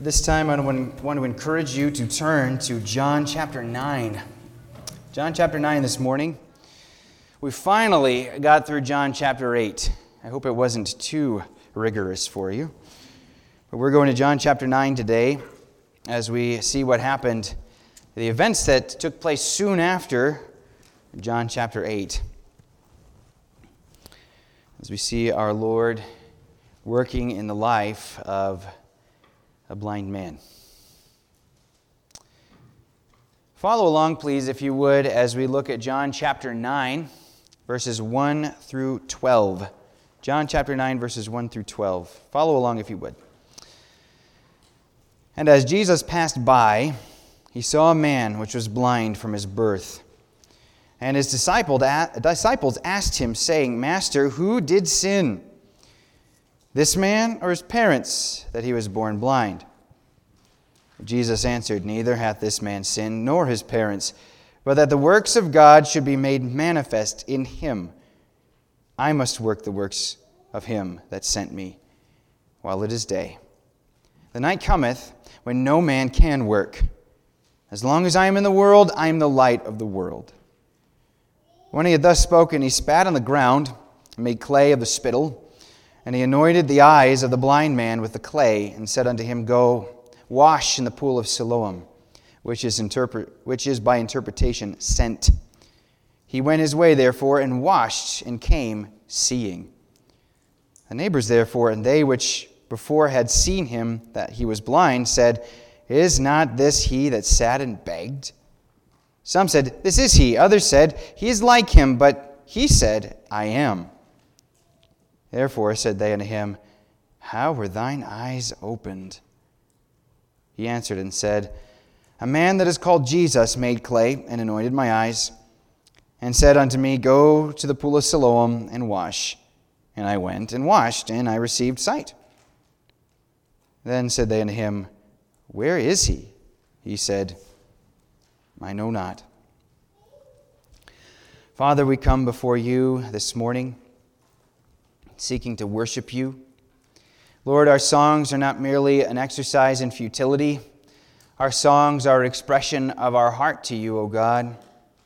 This time I want to encourage you to turn to John chapter 9. John chapter 9 this morning. We finally got through John chapter 8. I hope it wasn't too rigorous for you. But we're going to John chapter 9 today as we see what happened, the events that took place soon after John chapter 8. As we see our Lord working in the life of a blind man. Follow along, please, if you would, as we look at John chapter 9, verses 1 through 12. John chapter 9, verses 1 through 12. Follow along if you would. And as Jesus passed by, he saw a man which was blind from his birth. And his disciples asked him, saying, Master, who did sin, this man or his parents, that he was born blind? Jesus answered, Neither hath this man sinned, nor his parents, but that the works of God should be made manifest in him. I must work the works of him that sent me, while it is day. The night cometh, when no man can work. As long as I am in the world, I am the light of the world. When he had thus spoken, he spat on the ground, and made clay of the spittle, and he anointed the eyes of the blind man with the clay, and said unto him, Go, wash in the pool of Siloam, which is by interpretation sent. He went his way, therefore, and washed, and came seeing. The neighbors, therefore, and they which before had seen him that he was blind, said, Is not this he that sat and begged? Some said, This is he. Others said, He is like him. But he said, I am. Therefore said they unto him, How were thine eyes opened? He answered and said, A man that is called Jesus made clay and anointed my eyes, and said unto me, Go to the pool of Siloam and wash. And I went and washed, and I received sight. Then said they unto him, Where is he? He said, I know not. Father, we come before you this morning, seeking to worship you. Lord, our songs are not merely an exercise in futility. Our songs are an expression of our heart to you, O God.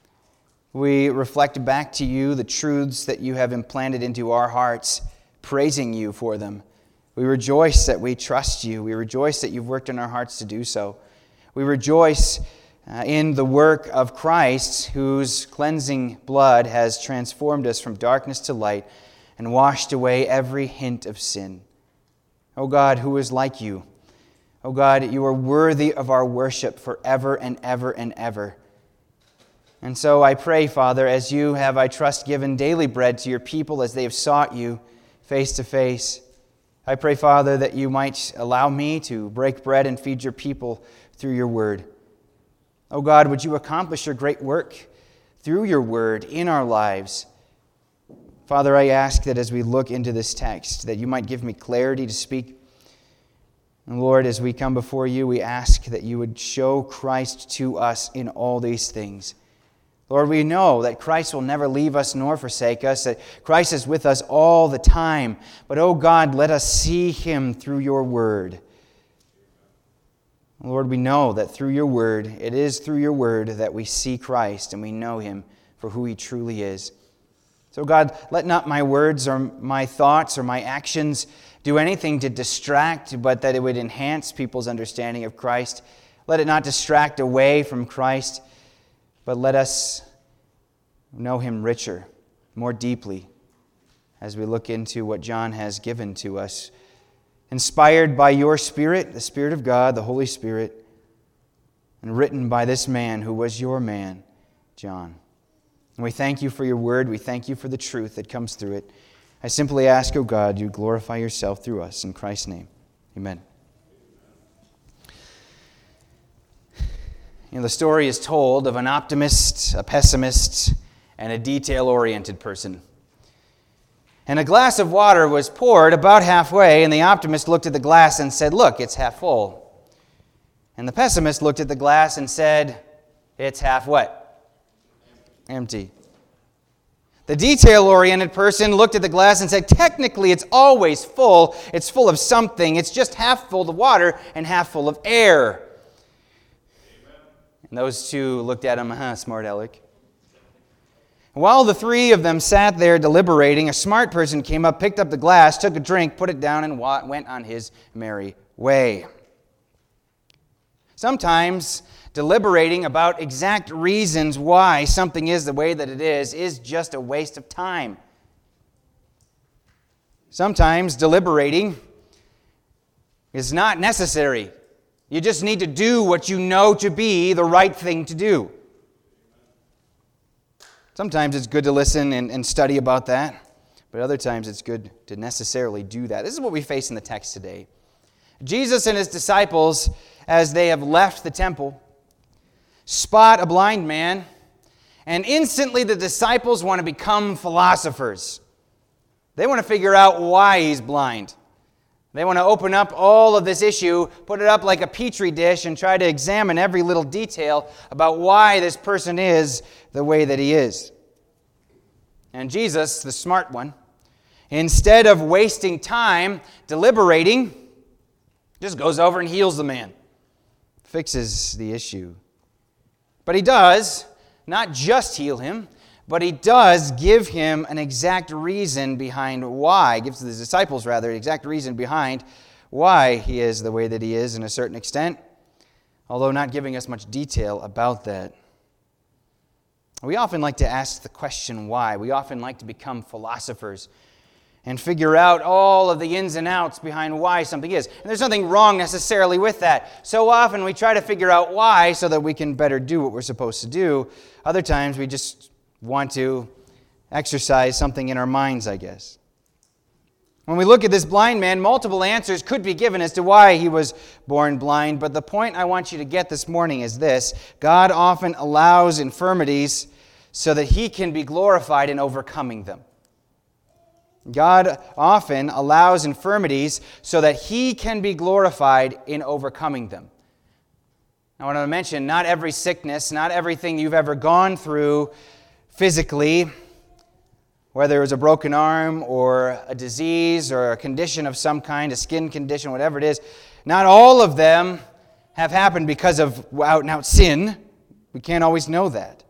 We reflect back to you the truths that you have implanted into our hearts, praising you for them. We rejoice that we trust you. We rejoice that you've worked in our hearts to do so. We rejoice in the work of Christ, whose cleansing blood has transformed us from darkness to light and washed away every hint of sin. O God, who is like you? O God, you are worthy of our worship forever and ever and ever. And so I pray, Father, as you have, I trust, given daily bread to your people as they have sought you face to face, I pray, Father, that you might allow me to break bread and feed your people through your word. O God, would you accomplish your great work through your word in our lives? Father, I ask that as we look into this text, that you might give me clarity to speak. And Lord, as we come before you, we ask that you would show Christ to us in all these things. Lord, we know that Christ will never leave us nor forsake us, that Christ is with us all the time. But, oh God, let us see him through your word. Lord, we know that through your word, it is through your word that we see Christ and we know him for who he truly is. So God, let not my words or my thoughts or my actions do anything to distract, but that it would enhance people's understanding of Christ. Let it not distract away from Christ, but let us know him richer, more deeply, as we look into what John has given to us. Inspired by your Spirit, the Spirit of God, the Holy Spirit, and written by this man who was your man, John. And we thank you for your word. We thank you for the truth that comes through it. I simply ask, O God, you glorify yourself through us. In Christ's name, amen. The story is told of an optimist, a pessimist, and a detail-oriented person. And a glass of water was poured about halfway, and the optimist looked at the glass and said, Look, it's half full. And the pessimist looked at the glass and said, It's half what? Empty. The detail-oriented person looked at the glass and said, technically it's always full. It's full of something. It's just half full of water and half full of air. Amen. And those two looked at him, smart aleck. While the three of them sat there deliberating, a smart person came up, picked up the glass, took a drink, put it down, and went on his merry way. Sometimes deliberating about exact reasons why something is the way that it is just a waste of time. Sometimes deliberating is not necessary. You just need to do what you know to be the right thing to do. Sometimes it's good to listen and study about that, but other times it's good to necessarily do that. This is what we face in the text today. Jesus and his disciples, as they have left the temple, spot a blind man, and instantly the disciples want to become philosophers. They want to figure out why he's blind. They want to open up all of this issue, put it up like a petri dish, and try to examine every little detail about why this person is the way that he is. And Jesus, the smart one, instead of wasting time deliberating, just goes over and heals the man, fixes the issue. But he does not just heal him, but he does give him an exact reason behind why, gives the disciples rather, an exact reason behind why he is the way that he is in a certain extent, although not giving us much detail about that. We often like to ask the question why. We often like to become philosophers and figure out all of the ins and outs behind why something is. And there's nothing wrong necessarily with that. So often we try to figure out why so that we can better do what we're supposed to do. Other times we just want to exercise something in our minds, I guess. When we look at this blind man, multiple answers could be given as to why he was born blind. But the point I want you to get this morning is this: God often allows infirmities so that he can be glorified in overcoming them. God often allows infirmities so that he can be glorified in overcoming them. I want to mention, not every sickness, not everything you've ever gone through physically, whether it was a broken arm or a disease or a condition of some kind, a skin condition, whatever it is, not all of them have happened because of out-and-out sin. We can't always know that.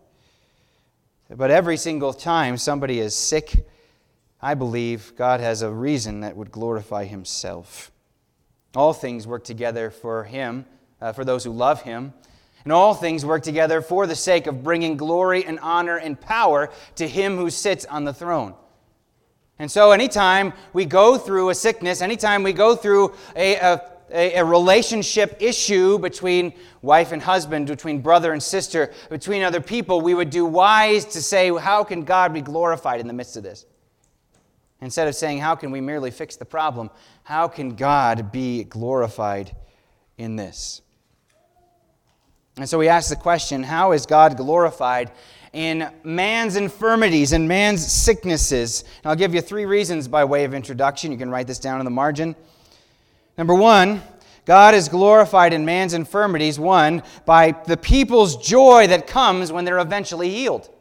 But every single time somebody is sick, I believe God has a reason that would glorify himself. All things work together for him, for those who love him. And all things work together for the sake of bringing glory and honor and power to him who sits on the throne. And so anytime we go through a sickness, anytime we go through a relationship issue between wife and husband, between brother and sister, between other people, we would do wise to say, how can God be glorified in the midst of this? Instead of saying, how can we merely fix the problem? How can God be glorified in this? And so we ask the question, how is God glorified in man's infirmities and man's sicknesses? And I'll give you 3 reasons by way of introduction. You can write this down in the margin. Number 1, God is glorified in man's infirmities, 1, by the people's joy that comes when they're eventually healed.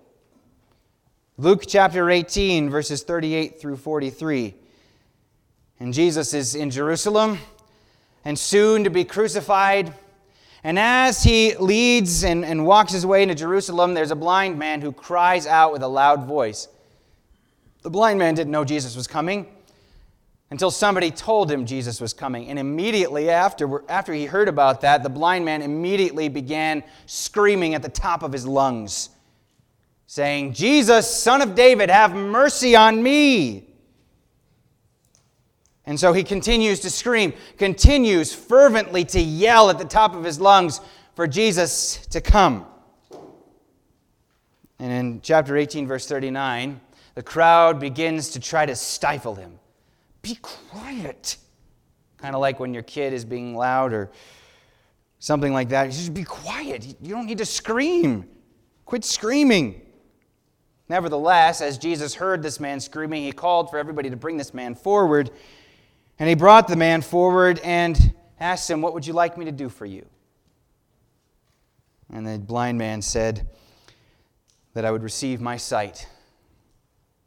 Luke chapter 18, verses 38 through 43. And Jesus is in Jerusalem and soon to be crucified. And as he leads and walks his way into Jerusalem, there's a blind man who cries out with a loud voice. The blind man didn't know Jesus was coming until somebody told him Jesus was coming. And immediately after he heard about that, the blind man immediately began screaming at the top of his lungs, saying, "Jesus, Son of David, have mercy on me." And so he continues to scream, continues fervently to yell at the top of his lungs for Jesus to come. And in chapter 18, verse 39, the crowd begins to try to stifle him. Be quiet. Kind of like when your kid is being loud or something like that. Just be quiet. You don't need to scream. Quit screaming. Nevertheless, as Jesus heard this man screaming, he called for everybody to bring this man forward. And he brought the man forward and asked him, "What would you like me to do for you?" And the blind man said that I would receive my sight.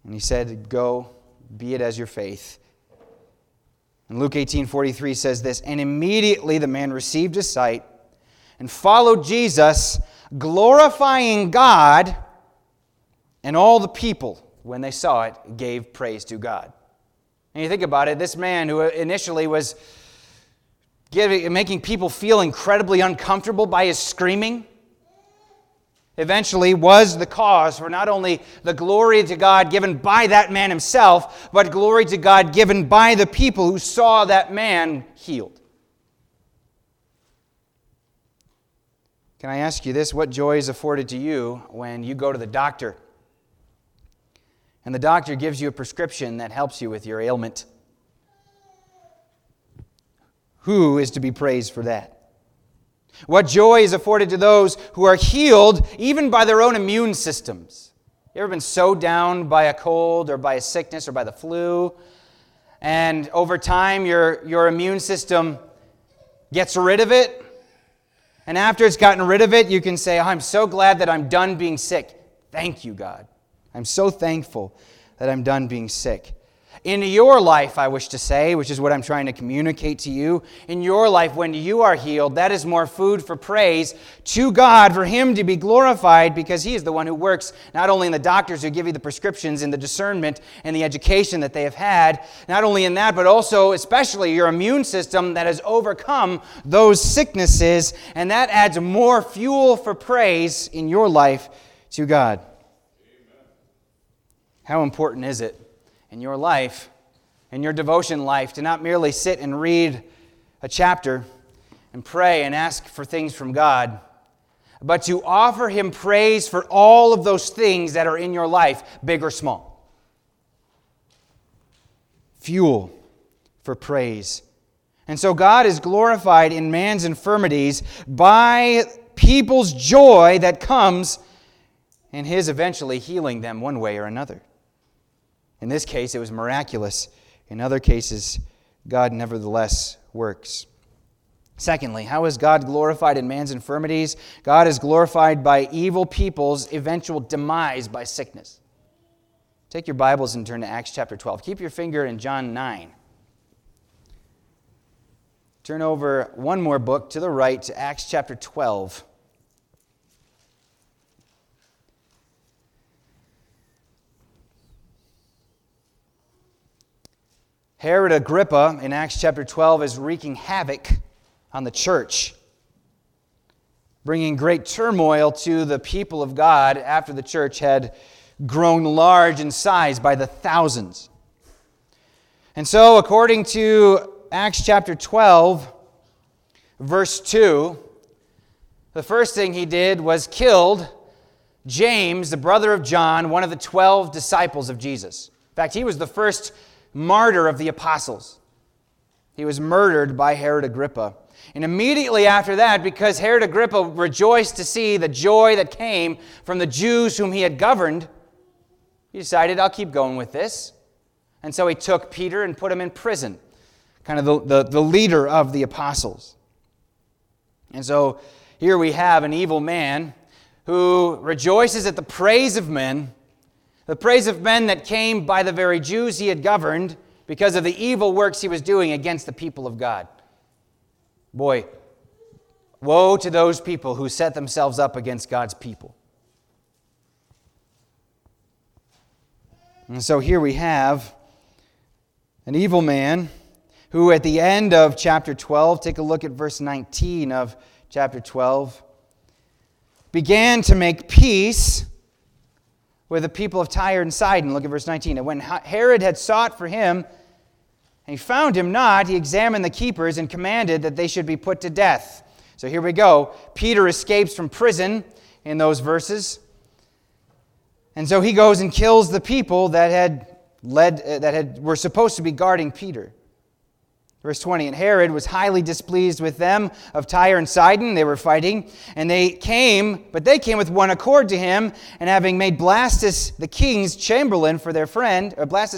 And he said, "Go, be it as your faith." And Luke 18:43 says this, "And immediately the man received his sight and followed Jesus, glorifying God, and all the people, when they saw it, gave praise to God." And you think about it, this man who initially was making people feel incredibly uncomfortable by his screaming, eventually was the cause for not only the glory to God given by that man himself, but glory to God given by the people who saw that man healed. Can I ask you this? What joy is afforded to you when you go to the doctor and the doctor gives you a prescription that helps you with your ailment? Who is to be praised for that? What joy is afforded to those who are healed even by their own immune systems? You ever been so down by a cold or by a sickness or by the flu, and over time your immune system gets rid of it, and after it's gotten rid of it, you can say, "I'm so glad that I'm done being sick. Thank you, God. I'm so thankful that I'm done being sick." In your life, I wish to say, which is what I'm trying to communicate to you, in your life, when you are healed, that is more food for praise to God, for Him to be glorified, because He is the one who works not only in the doctors who give you the prescriptions and the discernment and the education that they have had, not only in that, but also especially your immune system that has overcome those sicknesses, and that adds more fuel for praise in your life to God. Amen. How important is it in your life, in your devotion life, to not merely sit and read a chapter and pray and ask for things from God, but to offer Him praise for all of those things that are in your life, big or small. Fuel for praise. And so God is glorified in man's infirmities by people's joy that comes in His eventually healing them one way or another. In this case, it was miraculous. In other cases, God nevertheless works. Secondly, how is God glorified in man's infirmities? God is glorified by evil people's eventual demise by sickness. Take your Bibles and turn to Acts chapter 12. Keep your finger in John 9. Turn over one more book to the right to Acts chapter 12. Herod Agrippa in Acts chapter 12 is wreaking havoc on the church, bringing great turmoil to the people of God after the church had grown large in size by the thousands. And so, according to Acts chapter 12, verse 2, the first thing he did was killed James, the brother of John, one of the 12 disciples of Jesus. In fact, he was the first martyr of the apostles. He was murdered by Herod Agrippa. And immediately after that, because Herod Agrippa rejoiced to see the joy that came from the Jews whom he had governed, he decided, I'll keep going with this. And so he took Peter and put him in prison, kind of the leader of the apostles. And so here we have an evil man who rejoices at the praise of men, the praise of men that came by the very Jews he had governed because of the evil works he was doing against the people of God. Boy, woe to those people who set themselves up against God's people. And so here we have an evil man who at the end of chapter 12, take a look at verse 19 of chapter 12, began to make peace with the people of Tyre and Sidon. Look at verse 19. And when Herod had sought for him, and he found him not, he examined the keepers and commanded that they should be put to death. So here we go. Peter escapes from prison in those verses. And so he goes and kills the people that were supposed to be guarding Peter. Verse 20, and Herod was highly displeased with them of Tyre and Sidon. They were fighting, and they came with one accord to him, and having made Blastus the king's chamberlain for their friend,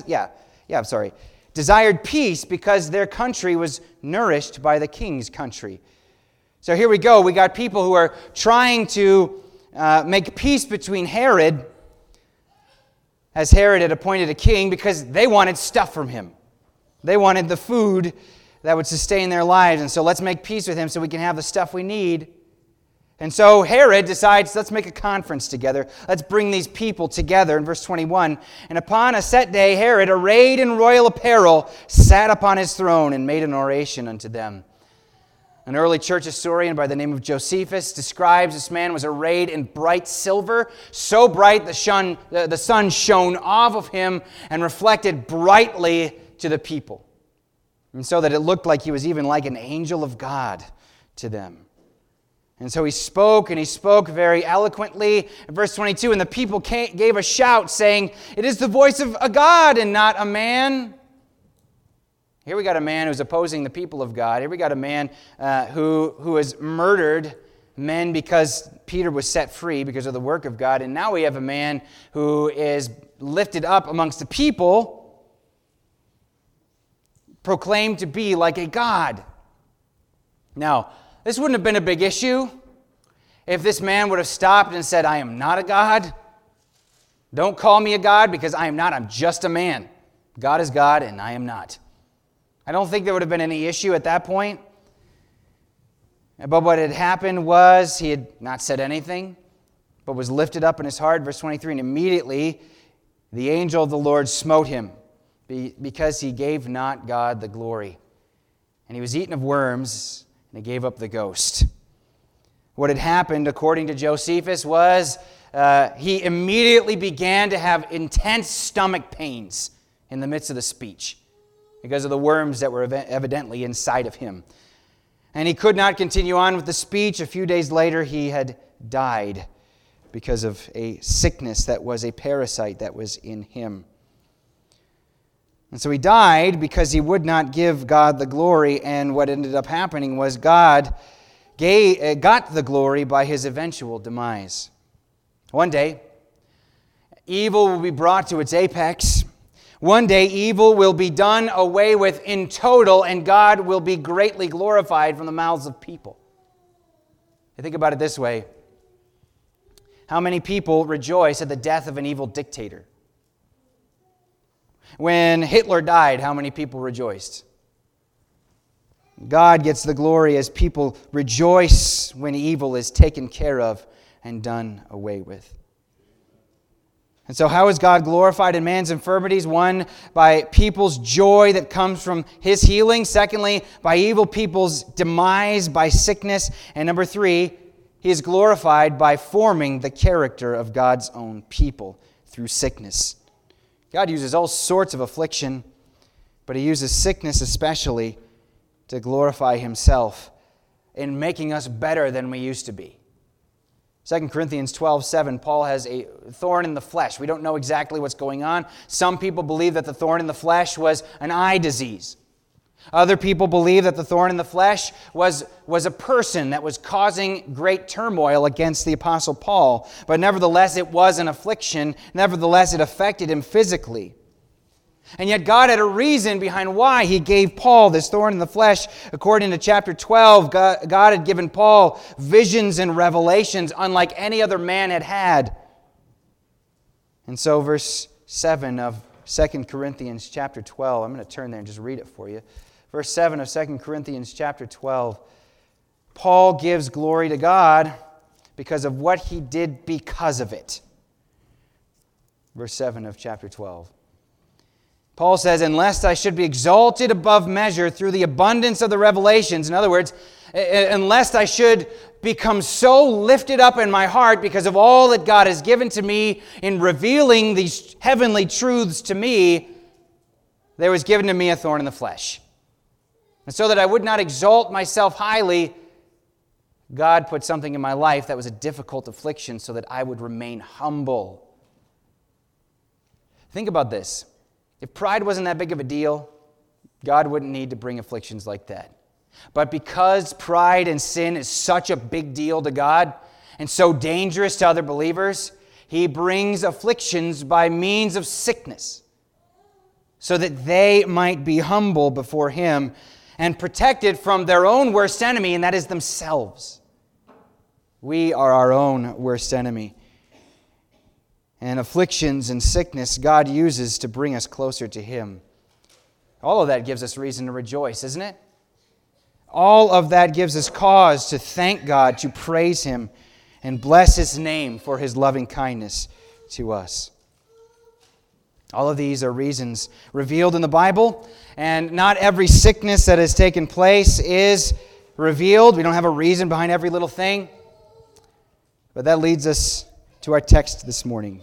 desired peace because their country was nourished by the king's country. So here we go. We got people who are trying to make peace between Herod as Herod had appointed a king because they wanted stuff from him. They wanted the food that would sustain their lives. And so let's make peace with him so we can have the stuff we need. And so Herod decides, let's make a conference together. Let's bring these people together. In verse 21, and upon a set day, Herod, arrayed in royal apparel, sat upon his throne and made an oration unto them. An early church historian by the name of Josephus describes this man was arrayed in bright silver, so bright the sun shone off of him and reflected brightly to the people, and so that it looked like he was even like an angel of God to them. And so he spoke, and he spoke very eloquently. In verse 22, and the people gave a shout, saying, "It is the voice of a God and not a man." Here we got a man who's opposing the people of God. Here we got a man who has murdered men because Peter was set free because of the work of God. And now we have a man who is lifted up amongst the people, proclaimed to be like a god. Now, this wouldn't have been a big issue if this man would have stopped and said, "I am not a god. Don't call me a god because I am not. I'm just a man. God is God and I am not." I don't think there would have been any issue at that point. But what had happened was he had not said anything, but was lifted up in his heart. Verse 23, and immediately the angel of the Lord smote him because he gave not God the glory. And he was eaten of worms, and he gave up the ghost. What had happened, according to Josephus, was he immediately began to have intense stomach pains in the midst of the speech, because of the worms that were evidently inside of him. And he could not continue on with the speech. A few days later, he had died because of a sickness that was a parasite that was in him. And so he died because he would not give God the glory, and what ended up happening was God got the glory by his eventual demise. One day, evil will be brought to its apex. One day, evil will be done away with in total, and God will be greatly glorified from the mouths of people. You think about it this way. How many people rejoice at the death of an evil dictator? When Hitler died, how many people rejoiced? God gets the glory as people rejoice when evil is taken care of and done away with. And so how is God glorified in man's infirmities? One, by people's joy that comes from his healing. Secondly, by evil people's demise by sickness. And number three, he is glorified by forming the character of God's own people through sickness. God uses all sorts of affliction, but he uses sickness especially to glorify himself in making us better than we used to be. 2 Corinthians 12:7, Paul has a thorn in the flesh. We don't know exactly what's going on. Some people believe that the thorn in the flesh was an eye disease. Other people believe that the thorn in the flesh was a person that was causing great turmoil against the Apostle Paul. But nevertheless, it was an affliction. Nevertheless, it affected him physically. And yet God had a reason behind why he gave Paul this thorn in the flesh. According to chapter 12, God had given Paul visions and revelations unlike any other man had had. And so verse 7 of 2 Corinthians chapter 12, I'm going to turn there and just read it for you. Verse 7 of 2 Corinthians chapter 12, Paul gives glory to God because of what he did because of it. Verse 7 of chapter 12. Paul says, "Unless I should be exalted above measure through the abundance of the revelations," in other words, unless I should become so lifted up in my heart because of all that God has given to me in revealing these heavenly truths to me, there was given to me a thorn in the flesh. And so that I would not exalt myself highly, God put something in my life that was a difficult affliction so that I would remain humble. Think about this. If pride wasn't that big of a deal, God wouldn't need to bring afflictions like that. But because pride and sin is such a big deal to God and so dangerous to other believers, he brings afflictions by means of sickness so that they might be humble before him and protected from their own worst enemy, and that is themselves. We are our own worst enemy. and afflictions and sickness God uses to bring us closer to Him. All of that gives us reason to rejoice, isn't it? All of that gives us cause to thank God, to praise Him, and bless His name for His loving kindness to us. All of these are reasons revealed in the Bible, and not every sickness that has taken place is revealed. We don't have a reason behind every little thing. But that leads us to our text this morning.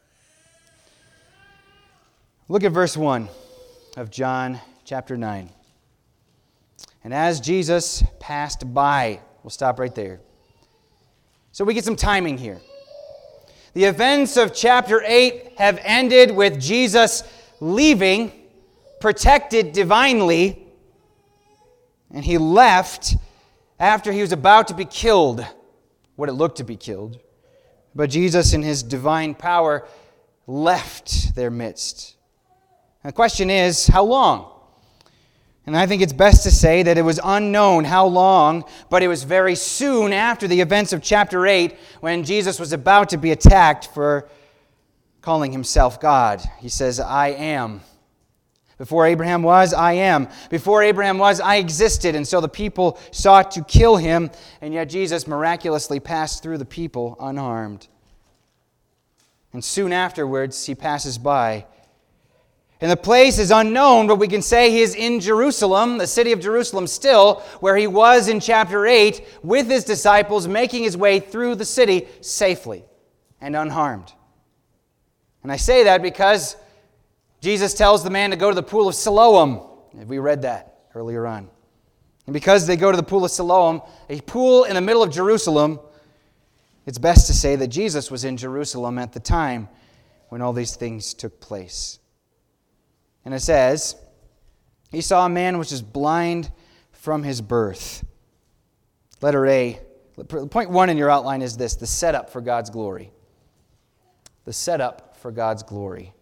Look at verse 1 of John chapter 9. And as Jesus passed by, we'll stop right there. So we get some timing here. The events of chapter 8 have ended with Jesus leaving, protected divinely, and He left after He was about to be killed, what it looked to be killed. But Jesus, in His divine power, left their midst. And the question is, how long? And I think it's best to say that it was unknown how long, but it was very soon after the events of chapter 8 when Jesus was about to be attacked for calling Himself God. He says, I am. Before Abraham was, I am. Before Abraham was, I existed. And so the people sought to kill Him, and yet Jesus miraculously passed through the people unharmed. And soon afterwards, He passes by. And the place is unknown, but we can say He is in Jerusalem, the city of Jerusalem still, where He was in chapter 8 with His disciples, making His way through the city safely and unharmed. And I say that because Jesus tells the man to go to the pool of Siloam. We read that earlier on. And because they go to the pool of Siloam, a pool in the middle of Jerusalem, it's best to say that Jesus was in Jerusalem at the time when all these things took place. And it says, He saw a man which is blind from his birth. Letter A. Point 1 in your outline is this: the setup for God's glory. The setup for God's glory.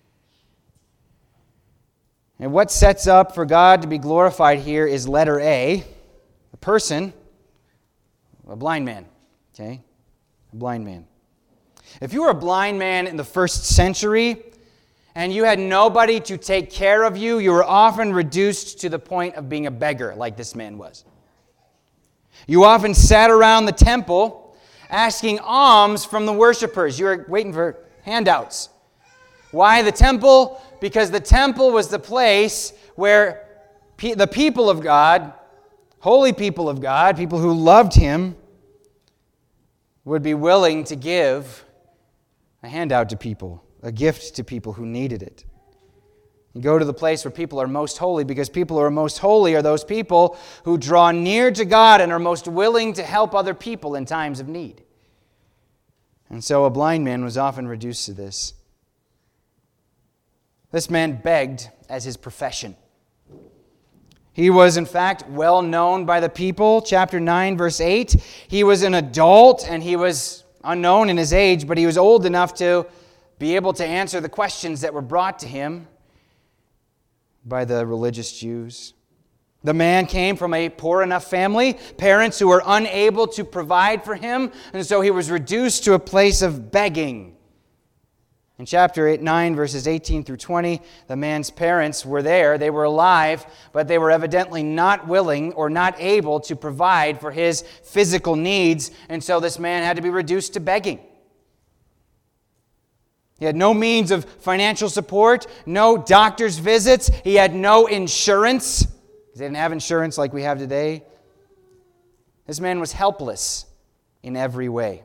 And what sets up for God to be glorified here is letter A, a person, a blind man. Okay? A blind man. If you were a blind man in the first century, and you had nobody to take care of you, you were often reduced to the point of being a beggar, like this man was. You often sat around the temple asking alms from the worshipers. You were waiting for handouts. Why the temple? Because the temple was the place where the people of God, holy people of God, people who loved Him, would be willing to give a handout to people, a gift to people who needed it. You go to the place where people are most holy, because people who are most holy are those people who draw near to God and are most willing to help other people in times of need. And so a blind man was often reduced to this. This man begged as his profession. He was, in fact, well known by the people. Chapter 9, verse 8. He was an adult, and he was unknown in his age, but he was old enough to be able to answer the questions that were brought to him by the religious Jews. The man came from a poor enough family, parents who were unable to provide for him, and so he was reduced to a place of begging. In chapter 9, verses 18 through 20, the man's parents were there. They were alive, but they were evidently not willing or not able to provide for his physical needs, and so this man had to be reduced to begging. He had no means of financial support, no doctor's visits. He had no insurance. They didn't have insurance like we have today. This man was helpless in every way.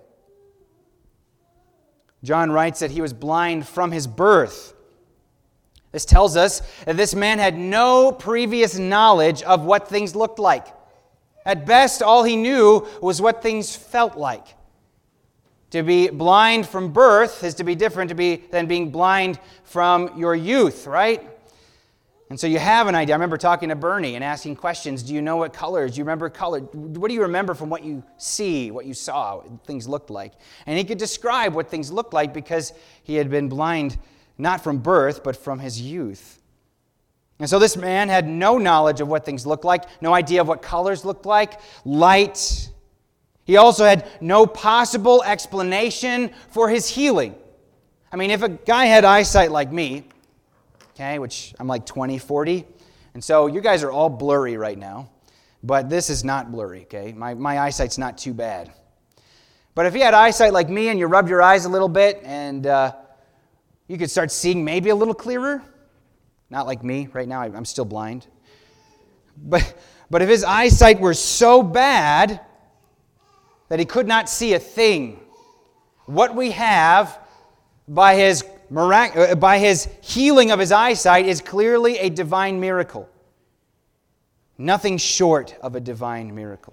John writes that he was blind from his birth. This tells us that this man had no previous knowledge of what things looked like. At best, all he knew was what things felt like. To be blind from birth is to be different than being blind from your youth, right? And so you have an idea. I remember talking to Bernie and asking questions. Do you know what colors? Do you remember color? What do you remember from what you see, what you saw, what things looked like? And he could describe what things looked like because he had been blind not from birth, but from his youth. And so this man had no knowledge of what things looked like, no idea of what colors looked like, light. He also had no possible explanation for his healing. I mean, if a guy had eyesight like me, okay, which I'm like 20, 40, and so you guys are all blurry right now, but this is not blurry, okay? My eyesight's not too bad. But if you had eyesight like me and you rubbed your eyes a little bit and you could start seeing maybe a little clearer, not like me right now, I'm still blind. But if his eyesight were so bad that he could not see a thing, what we have by his healing of his eyesight is clearly a divine miracle. Nothing short of a divine miracle.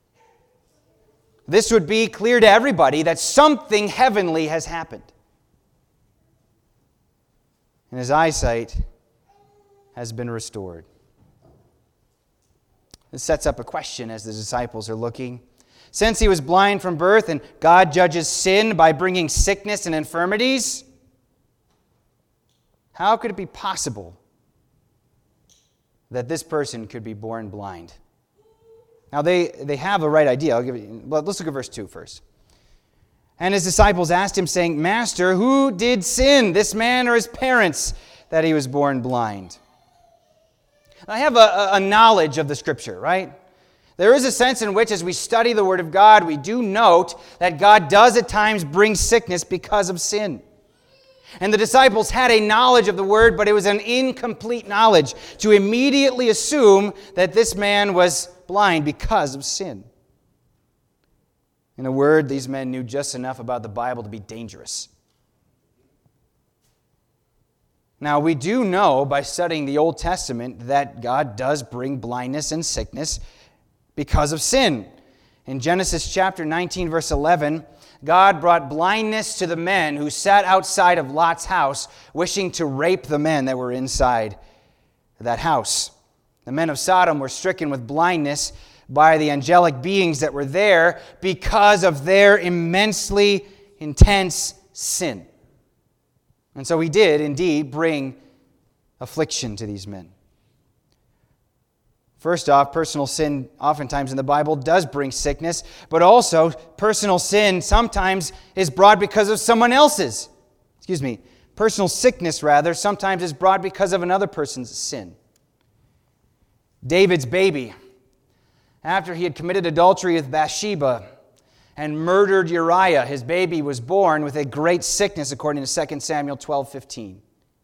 This would be clear to everybody that something heavenly has happened. And his eyesight has been restored. This sets up a question as the disciples are looking. Since he was blind from birth and God judges sin by bringing sickness and infirmities, how could it be possible that this person could be born blind? Now, they have a right idea. Let's look at verse 2 first. And his disciples asked him, saying, Master, who did sin, this man or his parents, that he was born blind? I have a knowledge of the Scripture, right? There is a sense in which, as we study the Word of God, we do note that God does at times bring sickness because of sin. And the disciples had a knowledge of the Word, but it was an incomplete knowledge to immediately assume that this man was blind because of sin. In a word, these men knew just enough about the Bible to be dangerous. Now, we do know by studying the Old Testament that God does bring blindness and sickness because of sin. In Genesis chapter 19, verse 11, God brought blindness to the men who sat outside of Lot's house, wishing to rape the men that were inside that house. The men of Sodom were stricken with blindness by the angelic beings that were there because of their immensely intense sin. And so he did indeed bring affliction to these men. First off, personal sin oftentimes in the Bible does bring sickness, but also personal sin sometimes is brought because of someone else's. Personal sickness, rather, sometimes is brought because of another person's sin. David's baby, after he had committed adultery with Bathsheba and murdered Uriah, his baby was born with a great sickness, according to 2 Samuel 12:15.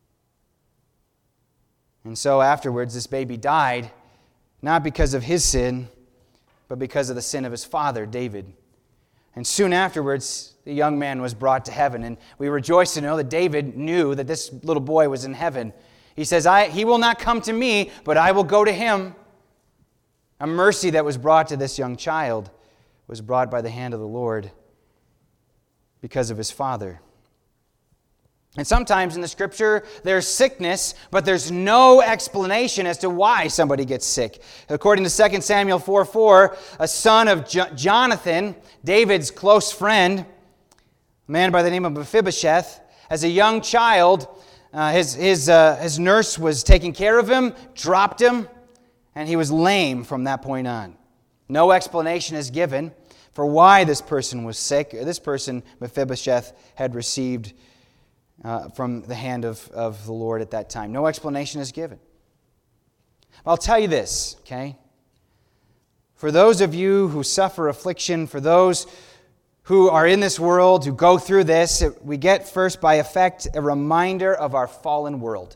And so afterwards, this baby died, not because of his sin, but because of the sin of his father, David. And soon afterwards, the young man was brought to heaven. And we rejoice to know that David knew that this little boy was in heaven. He says, he will not come to me, but I will go to him. A mercy that was brought to this young child was brought by the hand of the Lord because of his father. And sometimes in the Scripture, there's sickness, but there's no explanation as to why somebody gets sick. According to 2 Samuel 4:4, a son of Jonathan, David's close friend, a man by the name of Mephibosheth, as a young child, his nurse was taking care of him, dropped him, and he was lame from that point on. No explanation is given for why this person was sick. This person, Mephibosheth, had received from the hand of the Lord at that time. No explanation is given. I'll tell you this, okay? For those of you who suffer affliction, for those who are in this world, who go through this, we get first by effect a reminder of our fallen world.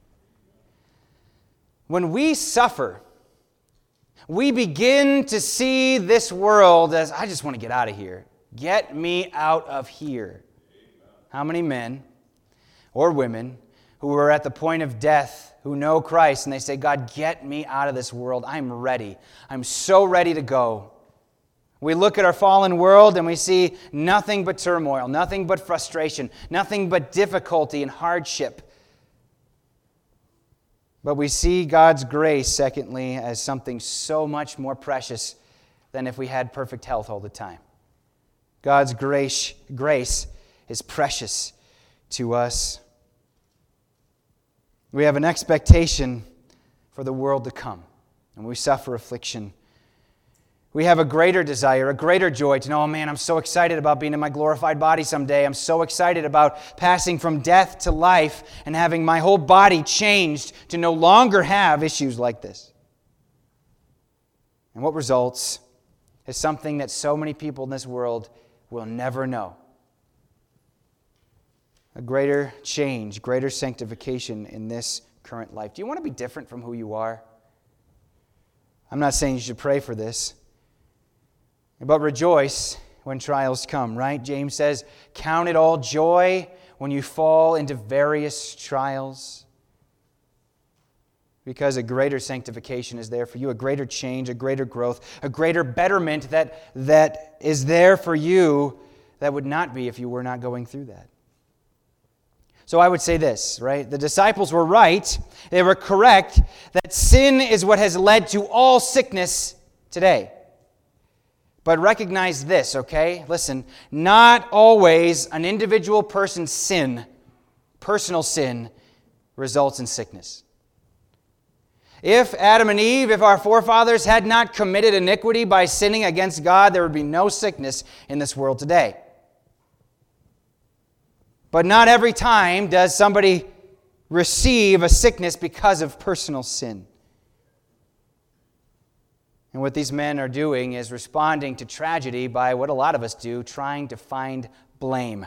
When we suffer, we begin to see this world as, I just want to get out of here. Get me out of here. How many men or women who are at the point of death, who know Christ, and they say, God, get me out of this world. I'm ready. I'm so ready to go. We look at our fallen world and we see nothing but turmoil, nothing but frustration, nothing but difficulty and hardship. But we see God's grace, secondly, as something so much more precious than if we had perfect health all the time. God's grace is precious to us. We have an expectation for the world to come, and we suffer affliction. We have a greater desire, a greater joy to know, oh man, I'm so excited about being in my glorified body someday. I'm so excited about passing from death to life and having my whole body changed to no longer have issues like this. And what results is something that so many people in this world will never know. A greater change, greater sanctification in this current life. Do you want to be different from who you are? I'm not saying you should pray for this. But rejoice when trials come, right? James says, count it all joy when you fall into various trials. Because a greater sanctification is there for you, a greater change, a greater growth, a greater betterment that is there for you that would not be if you were not going through that. So I would say this, right? The disciples were right. They were correct that sin is what has led to all sickness today. But recognize this, okay? Listen, not always an individual person's sin, personal sin, results in sickness. If Adam and Eve, if our forefathers had not committed iniquity by sinning against God, there would be no sickness in this world today. But not every time does somebody receive a sickness because of personal sin. And what these men are doing is responding to tragedy by what a lot of us do, trying to find blame.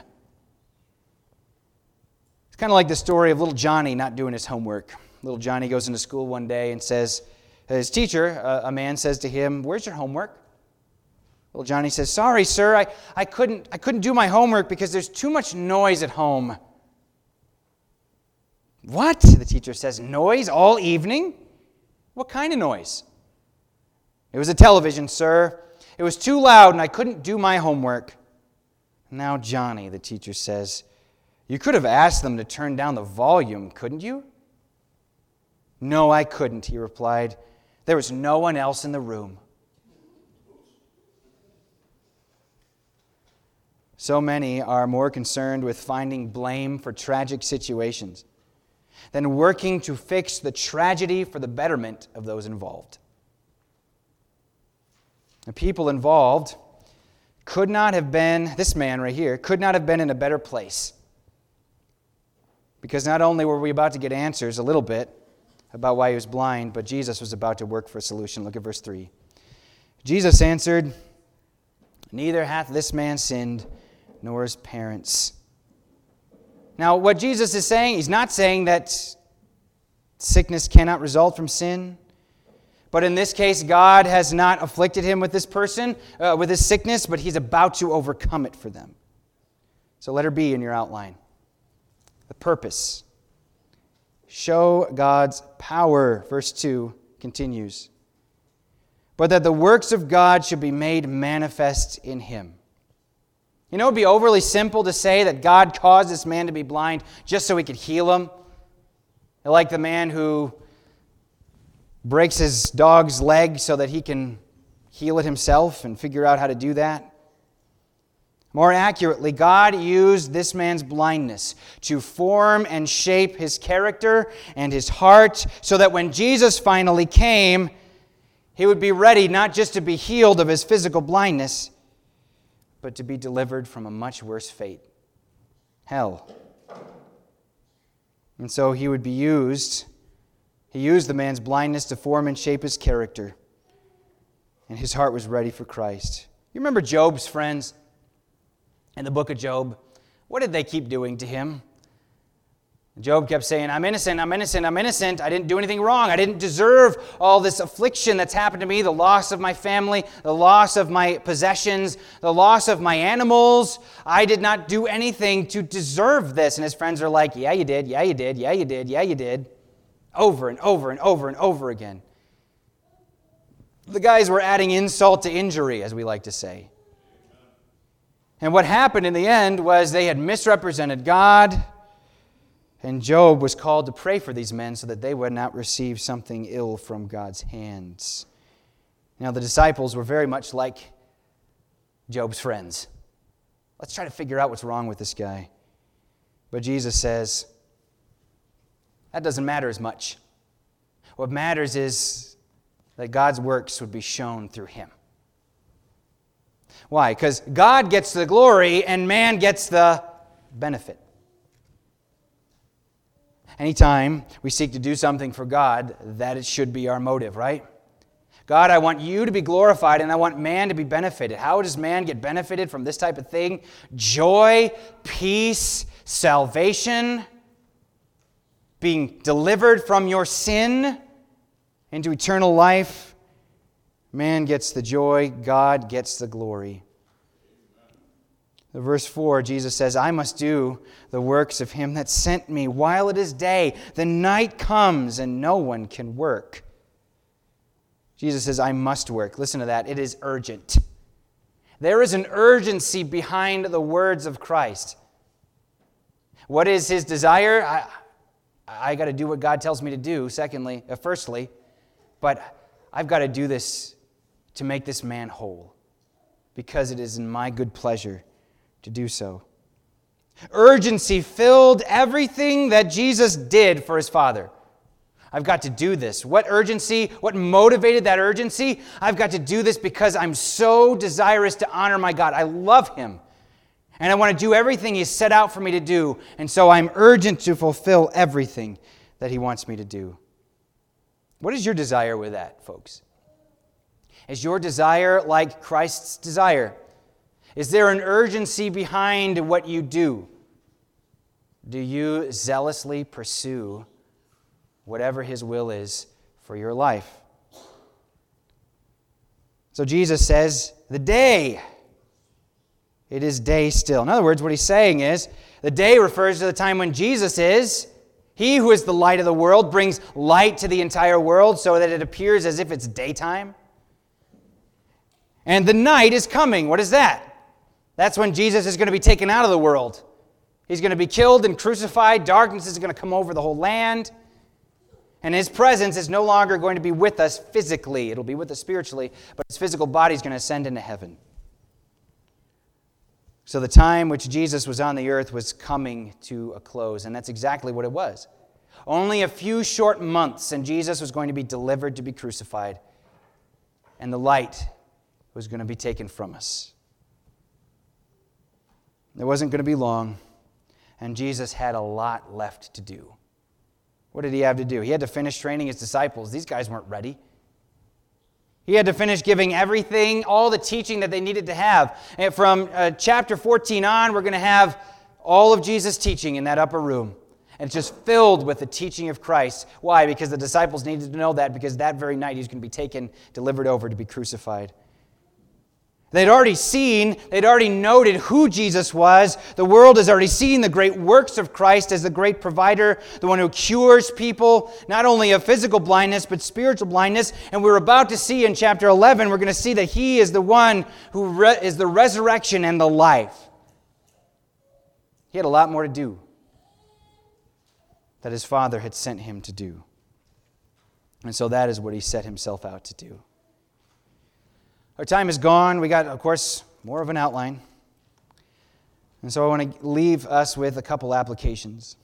It's kind of like the story of little Johnny not doing his homework. Little Johnny goes into school one day and says, his teacher, a man says to him, "Where's your homework?" Little Johnny says, "Sorry, sir, I couldn't do my homework because there's too much noise at home." "What?" The teacher says, "Noise all evening? What kind of noise?" "It was a television, sir. It was too loud and I couldn't do my homework." "Now, Johnny," the teacher says, "you could have asked them to turn down the volume, couldn't you?" "No, I couldn't," he replied. "There was no one else in the room." So many are more concerned with finding blame for tragic situations than working to fix the tragedy for the betterment of those involved. The people involved could not have been, this man right here, could not have been in a better place. Because not only were we about to get answers a little bit about why he was blind, but Jesus was about to work for a solution. Look at verse 3. Jesus answered, "Neither hath this man sinned, nor his parents." Now, what Jesus is saying, he's not saying that sickness cannot result from sin. But in this case, God has not afflicted him with this person, with this sickness, but he's about to overcome it for them. So letter B in your outline. The purpose. Show God's power. Verse 2 continues. But that the works of God should be made manifest in him. You know, it would be overly simple to say that God caused this man to be blind just so he could heal him. Like the man who breaks his dog's leg so that he can heal it himself and figure out how to do that. More accurately, God used this man's blindness to form and shape his character and his heart so that when Jesus finally came, he would be ready not just to be healed of his physical blindness, but to be delivered from a much worse fate, hell. And so he would be used. He used the man's blindness to form and shape his character. And his heart was ready for Christ. You remember Job's friends in the book of Job? What did they keep doing to him? Job kept saying, "I'm innocent, I'm innocent, I'm innocent. I didn't do anything wrong. I didn't deserve all this affliction that's happened to me, the loss of my family, the loss of my possessions, the loss of my animals. I did not do anything to deserve this." And his friends are like, "Yeah, you did, yeah, you did, yeah, you did, yeah, you did." Over and over and over and over again. The guys were adding insult to injury, as we like to say. And what happened in the end was they had misrepresented God, and Job was called to pray for these men so that they would not receive something ill from God's hands. Now, the disciples were very much like Job's friends. Let's try to figure out what's wrong with this guy. But Jesus says, that doesn't matter as much. What matters is that God's works would be shown through him. Why? Because God gets the glory and man gets the benefit. Anytime we seek to do something for God, that it should be our motive, right? God, I want you to be glorified and I want man to be benefited. How does man get benefited from this type of thing? Joy, peace, salvation, being delivered from your sin into eternal life. Man gets the joy, God gets the glory. Verse 4, Jesus says, I must do the works of him that sent me while it is day. The night comes and no one can work. Jesus says, I must work. Listen to that. It is urgent. There is an urgency behind the words of Christ. What is his desire? I got to do what God tells me to do, firstly. But I've got to do this to make this man whole, because it is in my good pleasure to do so. Urgency filled everything that Jesus did for his Father. I've got to do this. What urgency? What motivated that urgency? I've got to do this because I'm so desirous to honor my God. I love him. And I want to do everything he's set out for me to do. And so I'm urgent to fulfill everything that he wants me to do. What is your desire with that, folks? Is your desire like Christ's desire? Is there an urgency behind what you do? Do you zealously pursue whatever his will is for your life? So Jesus says, the day, it is day still. In other words, what he's saying is, the day refers to the time when Jesus is. He who is the light of the world brings light to the entire world so that it appears as if it's daytime. And the night is coming. What is that? That's when Jesus is going to be taken out of the world. He's going to be killed and crucified. Darkness is going to come over the whole land. And his presence is no longer going to be with us physically. It'll be with us spiritually, but his physical body is going to ascend into heaven. So the time which Jesus was on the earth was coming to a close, and that's exactly what it was. Only a few short months, and Jesus was going to be delivered to be crucified, and the light was going to be taken from us. It wasn't going to be long, and Jesus had a lot left to do. What did he have to do? He had to finish training his disciples. These guys weren't ready. He had to finish giving everything, all the teaching that they needed to have. And from chapter 14 on, we're going to have all of Jesus' teaching in that upper room. And it's just filled with the teaching of Christ. Why? Because the disciples needed to know that, because that very night he's going to be taken, delivered over to be crucified. They'd already noted who Jesus was. The world has already seen the great works of Christ as the great provider, the one who cures people, not only of physical blindness, but spiritual blindness. And we're about to see in chapter 11, we're going to see that he is the one who is the resurrection and the life. He had a lot more to do that his Father had sent him to do. And so that is what he set himself out to do. Our time is gone. We got, of course, more of an outline. And so I want to leave us with a couple applications.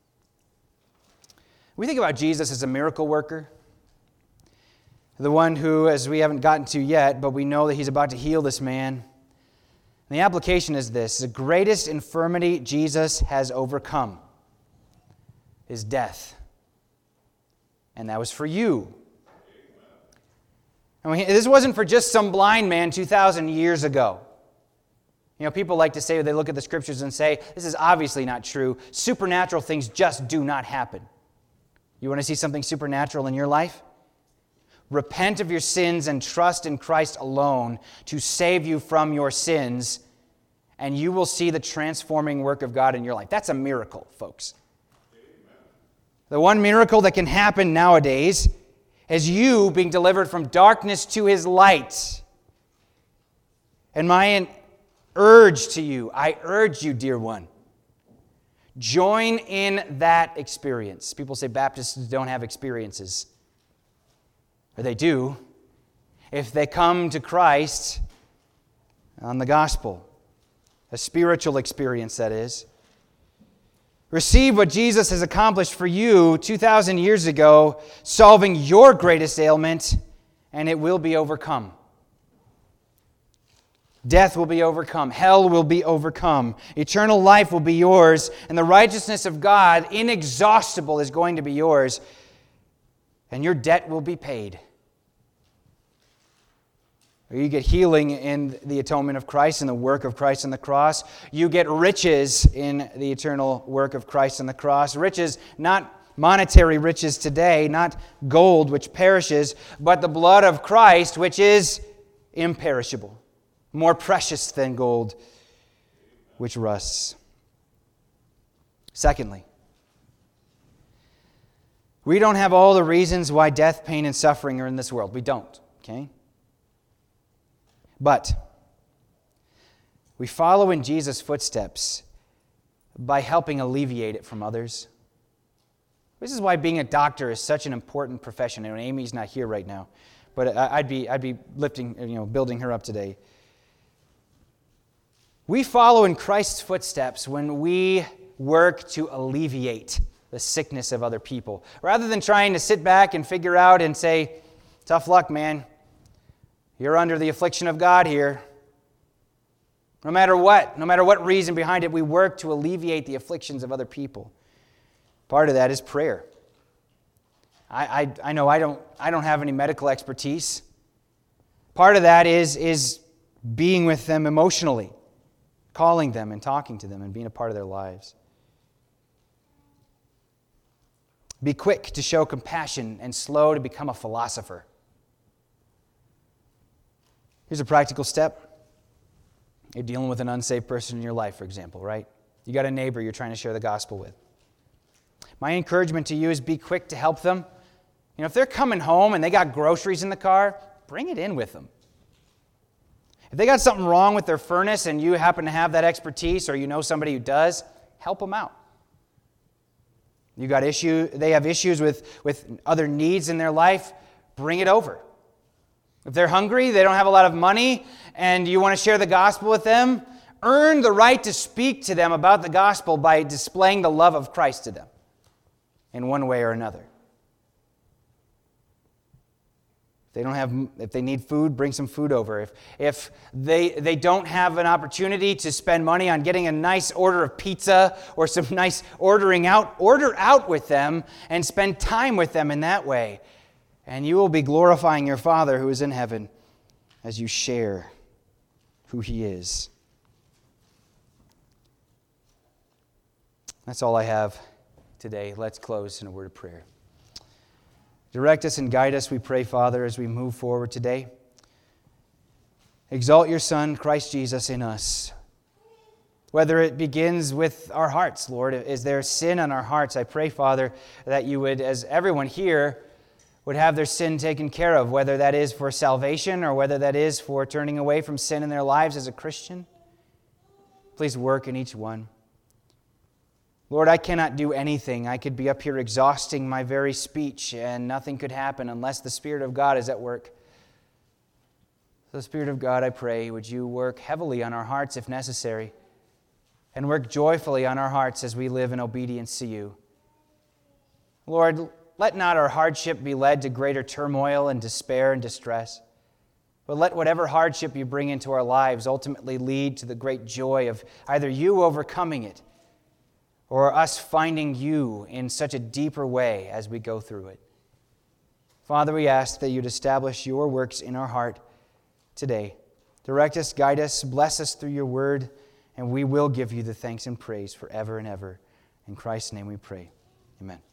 We think about Jesus as a miracle worker, the one who, as we haven't gotten to yet, but we know that he's about to heal this man. And the application is this: the greatest infirmity Jesus has overcome is death. And that was for you. And this wasn't for just some blind man 2,000 years ago. You know, people like to say, they look at the scriptures and say, this is obviously not true. Supernatural things just do not happen. You want to see something supernatural in your life? Repent of your sins and trust in Christ alone to save you from your sins, and you will see the transforming work of God in your life. That's a miracle, folks. The one miracle that can happen nowadays is you being delivered from darkness to his light. And my urge to you, I urge you, dear one, join in that experience. People say Baptists don't have experiences. Or they do. If they come to Christ on the gospel, a spiritual experience, that is. Receive what Jesus has accomplished for you 2,000 years ago, solving your greatest ailment, and it will be overcome. Death will be overcome. Hell will be overcome. Eternal life will be yours. And the righteousness of God, inexhaustible, is going to be yours. And your debt will be paid. You get healing in the atonement of Christ and the work of Christ on the cross. You get riches in the eternal work of Christ on the cross. Riches, not monetary riches today, not gold which perishes, but the blood of Christ which is imperishable. More precious than gold, which rusts. Secondly, we don't have all the reasons why death, pain, and suffering are in this world. We don't, okay? But we follow in Jesus' footsteps by helping alleviate it from others. This is why being a doctor is such an important profession. And Amy's not here right now, but I'd be building her up today. We follow in Christ's footsteps when we work to alleviate the sickness of other people. Rather than trying to sit back and figure out and say, tough luck, man. You're under the affliction of God here. No matter what reason behind it, we work to alleviate the afflictions of other people. Part of that is prayer. I know I don't have any medical expertise. Part of that is being with them emotionally. Calling them and talking to them and being a part of their lives. Be quick to show compassion and slow to become a philosopher. Here's a practical step. You're dealing with an unsaved person in your life, for example, right? You got a neighbor you're trying to share the gospel with. My encouragement to you is be quick to help them. If they're coming home and they got groceries in the car, bring it in with them. If they got something wrong with their furnace and you happen to have that expertise or you know somebody who does, help them out. They have issues with other needs in their life, bring it over. If they're hungry, they don't have a lot of money, and you want to share the gospel with them, earn the right to speak to them about the gospel by displaying the love of Christ to them in one way or another. If they need food, bring some food over. If they don't have an opportunity to spend money on getting a nice order of pizza or some nice order out with them and spend time with them in that way. And you will be glorifying your Father who is in heaven as you share who He is. That's all I have today. Let's close in a word of prayer. Direct us and guide us, we pray, Father, as we move forward today. Exalt your Son, Christ Jesus, in us. Whether it begins with our hearts, Lord, is there sin on our hearts? I pray, Father, that you would, as everyone here, would have their sin taken care of, whether that is for salvation or whether that is for turning away from sin in their lives as a Christian. Please work in each one. Lord, I cannot do anything. I could be up here exhausting my very speech and nothing could happen unless the Spirit of God is at work. So, Spirit of God, I pray, would you work heavily on our hearts if necessary and work joyfully on our hearts as we live in obedience to you. Lord, let not our hardship be led to greater turmoil and despair and distress, but let whatever hardship you bring into our lives ultimately lead to the great joy of either you overcoming it or us finding you in such a deeper way as we go through it. Father, we ask that you'd establish your works in our heart today. Direct us, guide us, bless us through your word, and we will give you the thanks and praise forever and ever. In Christ's name we pray. Amen.